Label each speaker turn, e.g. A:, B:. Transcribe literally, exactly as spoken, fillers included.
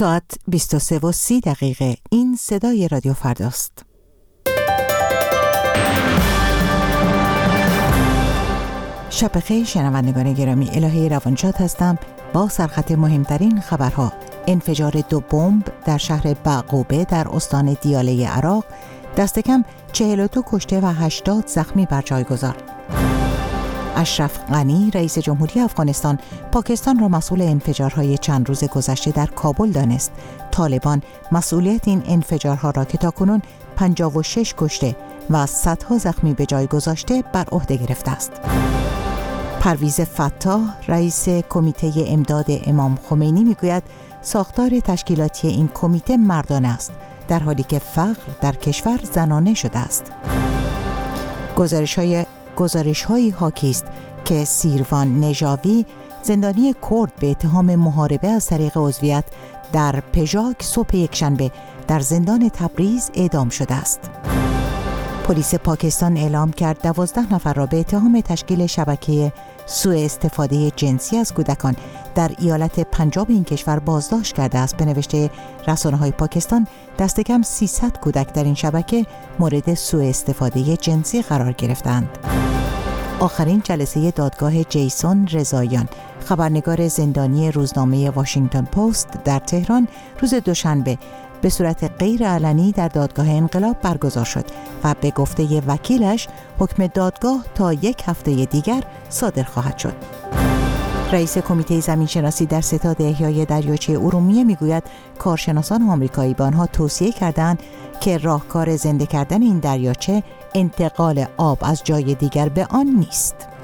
A: ساعت بیست و سه و سی دقیقه. این صدای رادیو فرداست. شب بخیر شنوندگان گرامی، الهه روانشاد هستم با سرخط مهمترین خبرها. انفجار دو بمب در شهر بعقوبه در استان دیاله عراق، دست کم چهل و دو کشته و هشتاد زخمی بر جای گذار. اشرف غنی رئیس جمهوری افغانستان پاکستان را مسئول انفجارهای چند روز گذشته در کابل دانست. طالبان مسئولیت این انفجارها را که تاکنون پنجاه و شش کشته و صدها زخمی به جای گذاشته بر عهده گرفته است. پرویز فتاح رئیس کمیته امداد امام خمینی میگوید ساختار تشکیلاتی این کمیته مردانه است، در حالی که فقر در کشور زنانه شده است. گزارش های گزارش هایی حاکی است که سیروان نژاوی زندانی کرد به اتهام محاربه از طریق عضویت در پژاک صبح یکشنبه در زندان تبریز اعدام شده است. پلیس پاکستان اعلام کرد دوازده نفر را به اتهام تشکیل شبکه سوء استفاده جنسی از کودکان در ایالت پنجاب این کشور بازداشت کرده است. به نوشته رسانه‌های پاکستان دست کم سیصد کودک در این شبکه مورد سوء استفاده جنسی قرار گرفتند. آخرین جلسه دادگاه جیسون رضاییان، خبرنگار زندانی روزنامه واشنگتن پست در تهران، روز دوشنبه به صورت غیر علنی در دادگاه انقلاب برگزار شد و به گفته وکیلش حکم دادگاه تا یک هفته دیگر صادر خواهد شد. رئیس کمیته زمینشناسی در ستاد احیای دریاچه ارومیه میگوید کارشناسان آمریکایی به آنها توصیه کردند که راهکار زنده کردن این دریاچه انتقال آب از جای دیگر به آن نیست.